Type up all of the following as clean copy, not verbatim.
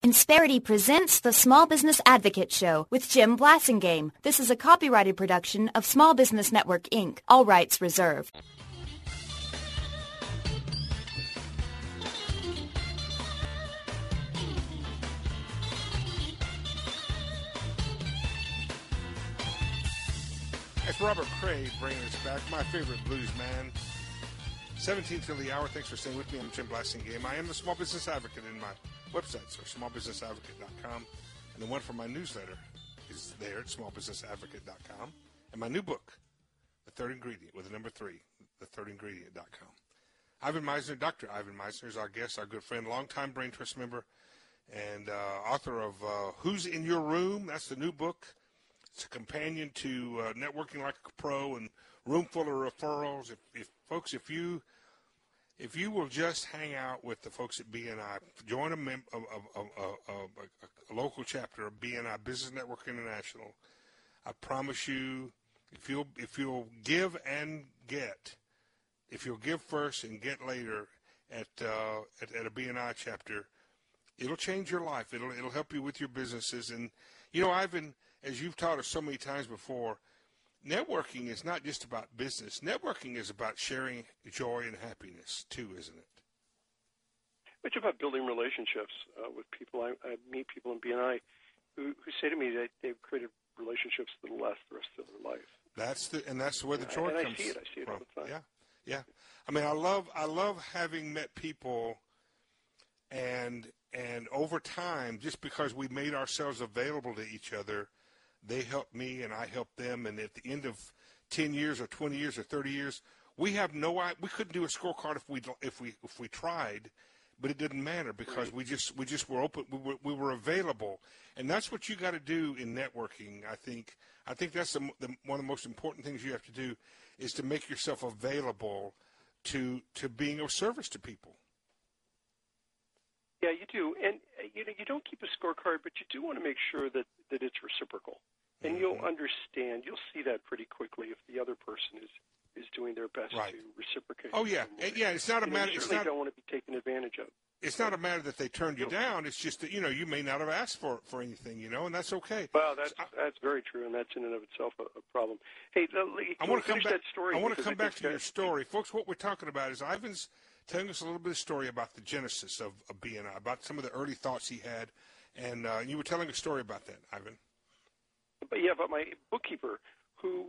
Insperity presents the Small Business Advocate Show with Jim Blasingame. This is a copyrighted production of Small Business Network, Inc., all rights reserved. It's Robert Cray bringing us back, my favorite blues man. 17 till the hour. Thanks for staying with me. I'm Jim Blasingame. I am the Small Business Advocate, in my websites are smallbusinessadvocate.com, and the one for my newsletter is there at smallbusinessadvocate.com, and my new book, The Third Ingredient, with the number 3, thethirdingredient.com. Ivan Misner, Dr. Ivan Misner is our guest, our good friend, longtime Brain Trust member, and author of Who's in Your Room? That's the new book. It's a companion to Networking Like a Pro and Room Full of Referrals. If you will just hang out with the folks at BNI, join a local chapter of BNI, Business Network International, I promise you, if you'll give and get, if you'll give first and get later at a BNI chapter, it'll change your life. It'll help you with your businesses. And you know, Ivan, as you've taught us so many times before, networking is not just about business. Networking is about sharing joy and happiness, too, isn't it? It's about building relationships with people. I meet people in BNI who say to me that they've created relationships that will last the rest of their life. That's where the joy comes from. I see it all the time. Yeah. I mean, I love having met people, and over time, just because we made ourselves available to each other, they helped me and I helped them, and at the end of 10 years or 20 years or 30 years, we couldn't do a scorecard if we tried, but it didn't matter because we just were open, we were available, and that's what you got to do in networking. I think that's one of the most important things you have to do is to make yourself available to being of service to people. Yeah, you do, and you don't keep a scorecard, but you do want to make sure that it's reciprocal, and you'll understand. You'll see that pretty quickly if the other person is doing their best to reciprocate. Oh yeah, It's not a matter. You certainly don't want to be taken advantage of. It's not a matter that they turned you down. It's just that you may not have asked for anything, and that's okay. Well, that's very true, and that's in and of itself a problem. Hey, I want to come back. That story. I want to come back to your story, folks. What we're talking about is Ivan's telling us a little bit of story about the genesis of BNI, about some of the early thoughts he had, and you were telling a story about that, Ivan. But yeah, about my bookkeeper, who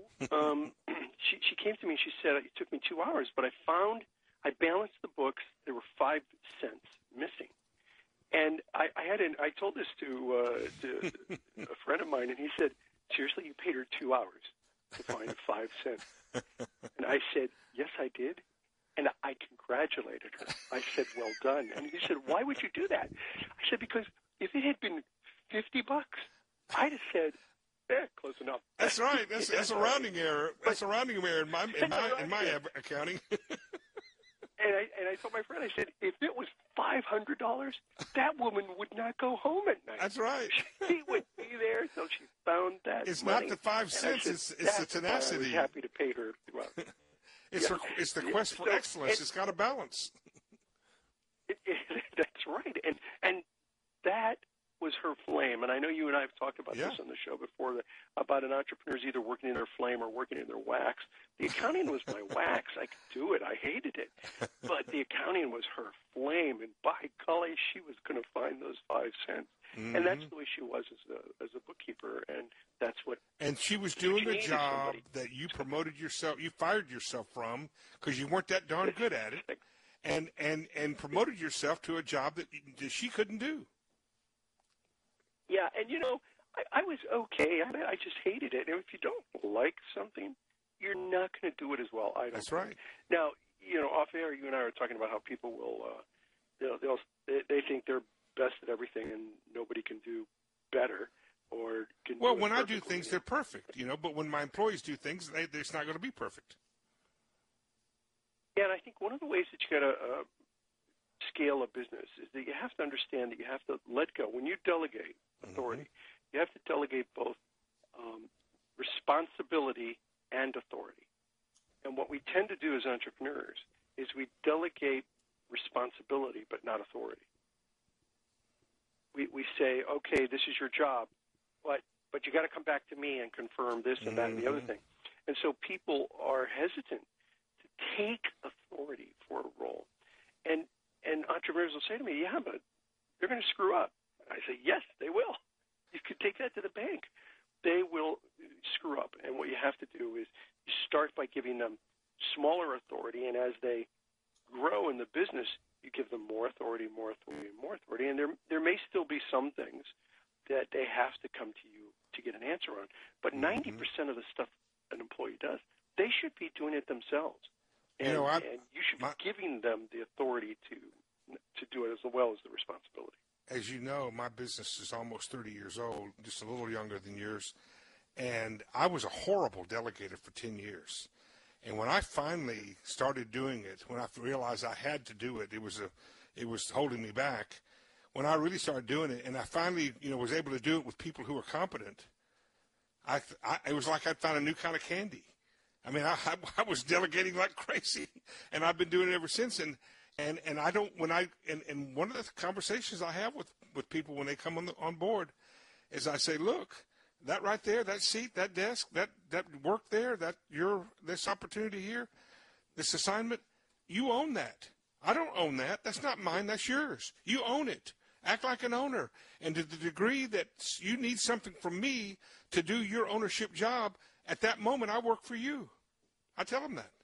she came to me and she said it took me 2 hours, but I balanced the books. There were 5 cents missing, and I told this to a friend of mine, and he said, "Seriously, you paid her 2 hours to find 5 cents?" And I said, "Yes, I did." And I congratulated her. I said, "Well done." And he said, "Why would you do that?" I said, "Because if it had been $50, I'd have said, close enough." That's right. That's a rounding error. That's a rounding error in my accounting. And I told my friend, I said, if it was $500, that woman would not go home at night. That's right. She would be there until she found that It's money. not the 5 cents. It's the tenacity. I was happy to pay her. Well, it's the quest for excellence. It's got a balance. That's right. And that was her flame. And I know you and I have talked about this on the show before, about an entrepreneur's either working in their flame or working in their wax. The accounting was my wax. I could do it. I hated it. But the accounting was her flame. And by golly, she was going to find those 5 cents. Mm-hmm. And that's the way she was as a bookkeeper. And that's what. And she was doing the job that you promoted yourself, you fired yourself from because you weren't that darn good at it, and promoted yourself to a job that she couldn't do. Yeah, and I was okay. I just hated it. And if you don't like something, you're not going to do it as well. That's right. Now, off air, you and I are talking about how people will, they think they're best at everything and nobody can do better or can. Well, when I do things, they're perfect, But when my employees do things, it's not going to be perfect. Yeah, and I think one of the ways that you got to scale a business is that you have to understand that you have to let go. When you delegate authority, you have to delegate both responsibility and authority. And what we tend to do as entrepreneurs is we delegate responsibility but not authority. we say, okay, this is your job, but you got to come back to me and confirm this and that and the other thing. And so people are hesitant to take authority for a role. And entrepreneurs will say to me, yeah, but they're going to screw up. I say, yes, they will. You could take that to the bank. They will screw up. And what you have to do is you start by giving them smaller authority, and as they grow in the business, you give them more authority, more authority, and more authority. And there may still be some things that they have to come to you to get an answer on. But 90% of the stuff an employee does, they should be doing it themselves. And, and you should be giving them the authority to do it as well as the responsibility. As you know, my business is almost 30 years old, just a little younger than yours. And I was a horrible delegator for 10 years. And when I finally started doing it, when I realized I had to do it, it was holding me back. When I really started doing it, and I finally, was able to do it with people who were competent, it was like I'd found a new kind of candy. I mean, I was delegating like crazy, and I've been doing it ever since. And I don't, and one of the conversations I have with people when they come on board is I say, look, that right there, that seat, that desk, that work there, this opportunity here, this assignment, you own that. I don't own that. That's not mine. That's yours. You own it. Act like an owner. And to the degree that you need something from me to do your ownership job, at that moment I work for you. I tell them that.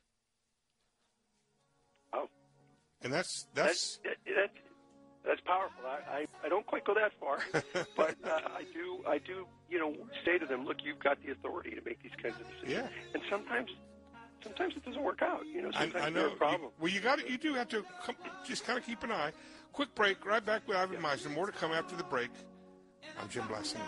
Oh. And that's powerful. I don't quite go that far, but I do say to them, look, you've got the authority to make these kinds of decisions. Yeah. And sometimes it doesn't work out. Sometimes I know. there's a problem. You do have to just kind of keep an eye. Quick break. Right back with Ivan Misner. More to come after the break. I'm Jim Blasingame.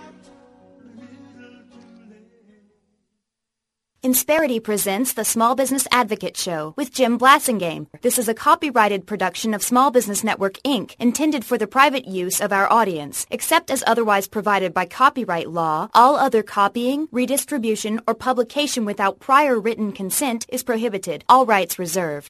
Insperity presents the Small Business Advocate Show with Jim Blasingame. This is a copyrighted production of Small Business Network, Inc., intended for the private use of our audience. Except as otherwise provided by copyright law, all other copying, redistribution, or publication without prior written consent is prohibited. All rights reserved.